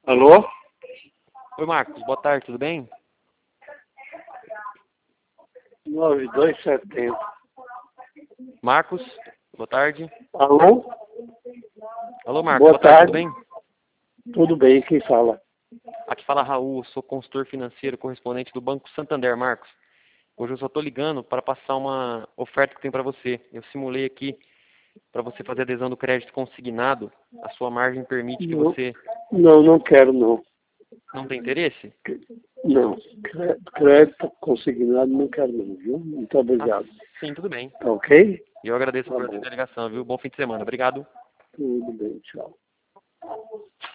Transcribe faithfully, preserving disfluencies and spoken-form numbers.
Alô? Oi, Marcos. Boa tarde, tudo bem? nove dois setenta. Marcos, boa tarde. Alô? Alô, Marcos. Boa Boa tarde, tarde. tudo bem? Tudo bem, quem fala? Aqui fala Raul, sou consultor financeiro correspondente do Banco Santander, Marcos. Hoje eu só estou ligando para passar uma oferta que tem para você. Eu simulei aqui para você fazer adesão do crédito consignado. A sua margem permite que Não, você não, não quero não. não tem interesse? Não, Cré- crédito consignado não quero não, viu? Muito Ah, obrigado. sim, tudo bem. Tá ok? E eu agradeço Tá por bom. atender a ligação, viu? Bom fim de semana. Obrigado. Tudo bem, tchau.